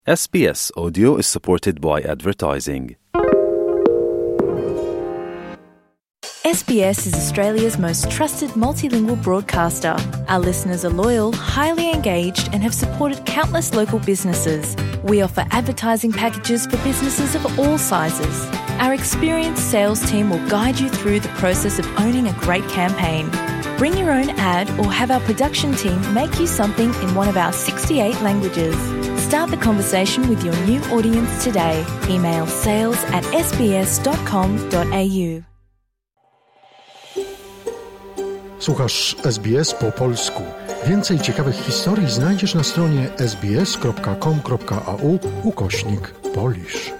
SBS Audio is supported by advertising. SBS is Australia's most trusted multilingual broadcaster. Our listeners are loyal, highly engaged, and have supported countless local businesses. We offer advertising packages for businesses of all sizes. Our experienced sales team will guide you through the process of owning a great campaign. Bring your own ad or have our production team make you something in one of our 68 languages. Start the conversation with your new audience today. Email sales@sbs.com.au. Słuchasz SBS po polsku. Więcej ciekawych historii znajdziesz na stronie sbs.com.au/Polish.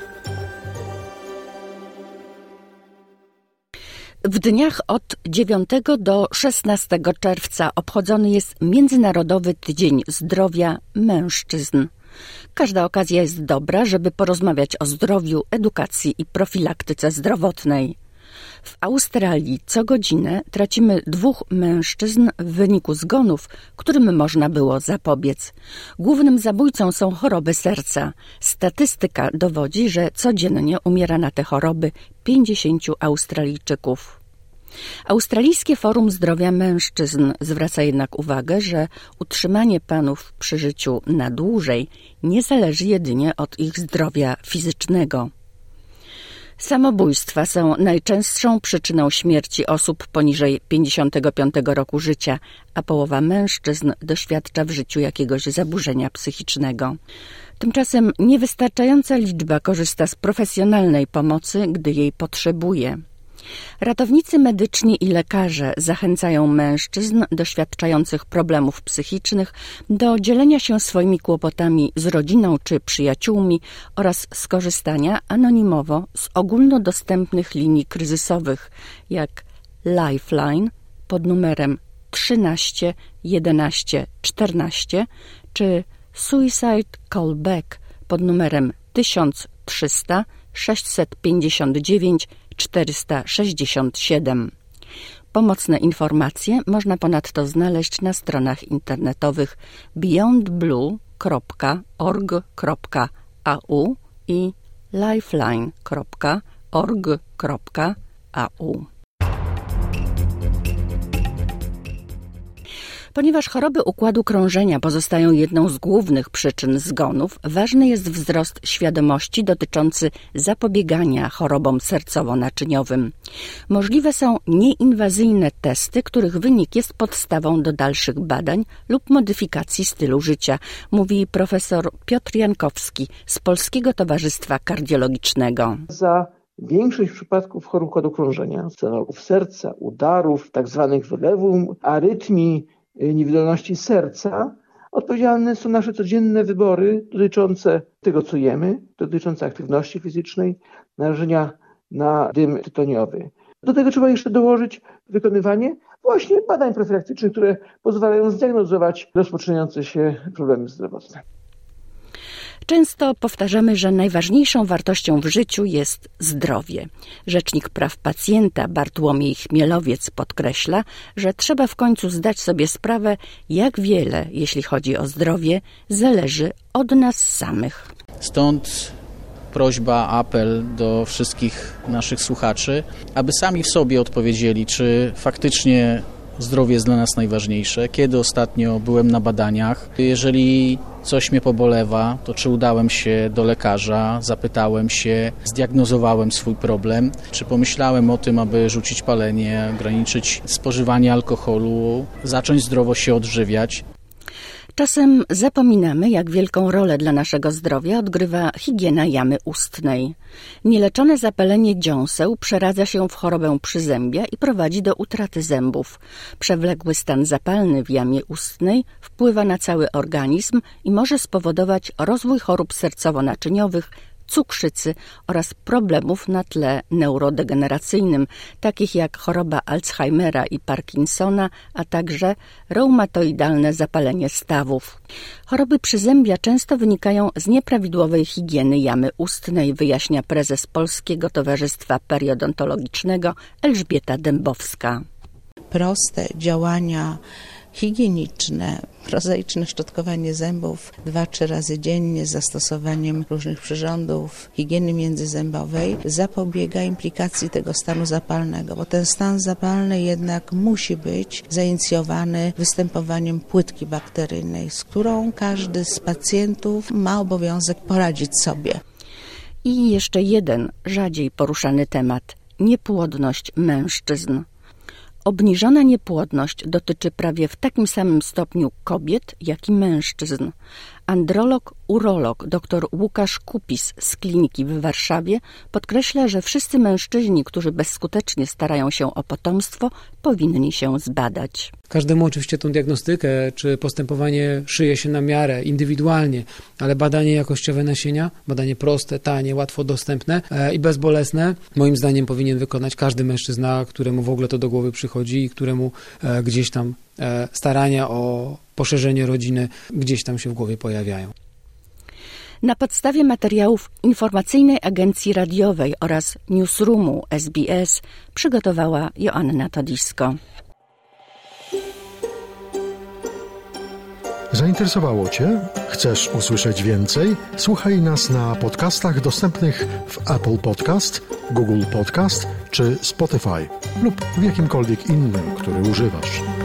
W dniach od 9 do 16 czerwca obchodzony jest Międzynarodowy Tydzień Zdrowia Mężczyzn. Każda okazja jest dobra, żeby porozmawiać o zdrowiu, edukacji i profilaktyce zdrowotnej. W Australii co godzinę tracimy 2 mężczyzn w wyniku zgonów, którym można było zapobiec. Głównym zabójcą są choroby serca. Statystyka dowodzi, że codziennie umiera na te choroby 50 Australijczyków. Australijskie Forum Zdrowia Mężczyzn zwraca jednak uwagę, że utrzymanie panów przy życiu na dłużej nie zależy jedynie od ich zdrowia fizycznego. Samobójstwa są najczęstszą przyczyną śmierci osób poniżej 55 roku życia, a połowa mężczyzn doświadcza w życiu jakiegoś zaburzenia psychicznego. Tymczasem niewystarczająca liczba korzysta z profesjonalnej pomocy, gdy jej potrzebuje. Ratownicy medyczni i lekarze zachęcają mężczyzn doświadczających problemów psychicznych do dzielenia się swoimi kłopotami z rodziną czy przyjaciółmi oraz skorzystania anonimowo z ogólnodostępnych linii kryzysowych, jak Lifeline pod numerem 13 11 14 czy Suicide Callback pod numerem 1300 659 467. Pomocne informacje można ponadto znaleźć na stronach internetowych beyondblue.org.au i lifeline.org.au. Ponieważ choroby układu krążenia pozostają jedną z głównych przyczyn zgonów, ważny jest wzrost świadomości dotyczący zapobiegania chorobom sercowo-naczyniowym. Możliwe są nieinwazyjne testy, których wynik jest podstawą do dalszych badań lub modyfikacji stylu życia, mówi profesor Piotr Jankowski z Polskiego Towarzystwa Kardiologicznego. Za większość przypadków chorób układu krążenia, zawałów serca, udarów, tzw. wylewów, arytmii, niewydolności serca, odpowiedzialne są nasze codzienne wybory dotyczące tego, co jemy, dotyczące aktywności fizycznej, narażenia na dym tytoniowy. Do tego trzeba jeszcze dołożyć wykonywanie właśnie badań profilaktycznych, które pozwalają zdiagnozować rozpoczynające się problemy zdrowotne. Często powtarzamy, że najważniejszą wartością w życiu jest zdrowie. Rzecznik praw pacjenta Bartłomiej Chmielowiec podkreśla, że trzeba w końcu zdać sobie sprawę, jak wiele, jeśli chodzi o zdrowie, zależy od nas samych. Stąd prośba, apel do wszystkich naszych słuchaczy, aby sami w sobie odpowiedzieli, czy faktycznie zdrowie jest dla nas najważniejsze. Kiedy ostatnio byłem na badaniach? Jeżeli coś mnie pobolewa, to czy udałem się do lekarza, zapytałem się, zdiagnozowałem swój problem, czy pomyślałem o tym, aby rzucić palenie, ograniczyć spożywanie alkoholu, zacząć zdrowo się odżywiać. Czasem zapominamy, jak wielką rolę dla naszego zdrowia odgrywa higiena jamy ustnej. Nieleczone zapalenie dziąseł przeradza się w chorobę przyzębia i prowadzi do utraty zębów. Przewlekły stan zapalny w jamie ustnej wpływa na cały organizm i może spowodować rozwój chorób sercowo-naczyniowych, cukrzycy oraz problemów na tle neurodegeneracyjnym, takich jak choroba Alzheimera i Parkinsona, a także reumatoidalne zapalenie stawów. Choroby przyzębia często wynikają z nieprawidłowej higieny jamy ustnej, wyjaśnia prezes Polskiego Towarzystwa Periodontologicznego Elżbieta Dębowska. Proste działania higieniczne, prozaiczne szczotkowanie zębów 2-3 razy dziennie z zastosowaniem różnych przyrządów higieny międzyzębowej zapobiega implikacji tego stanu zapalnego, bo ten stan zapalny jednak musi być zainicjowany występowaniem płytki bakteryjnej, z którą każdy z pacjentów ma obowiązek poradzić sobie. I jeszcze jeden rzadziej poruszany temat – niepłodność mężczyzn. Obniżona niepłodność dotyczy prawie w takim samym stopniu kobiet, jak i mężczyzn. Androlog, urolog dr Łukasz Kupis z kliniki w Warszawie podkreśla, że wszyscy mężczyźni, którzy bezskutecznie starają się o potomstwo, powinni się zbadać. Każdemu oczywiście tą diagnostykę czy postępowanie szyje się na miarę, indywidualnie, ale badanie jakościowe nasienia, badanie proste, tanie, łatwo dostępne i bezbolesne, moim zdaniem powinien wykonać każdy mężczyzna, któremu w ogóle to do głowy przychodzi i któremu gdzieś tam starania o poszerzenie rodziny gdzieś tam się w głowie pojawiają. Na podstawie materiałów Informacyjnej Agencji Radiowej oraz Newsroomu SBS przygotowała Joanna Todisko. Zainteresowało Cię? Chcesz usłyszeć więcej? Słuchaj nas na podcastach dostępnych w Apple Podcast, Google Podcast czy Spotify lub w jakimkolwiek innym, który używasz.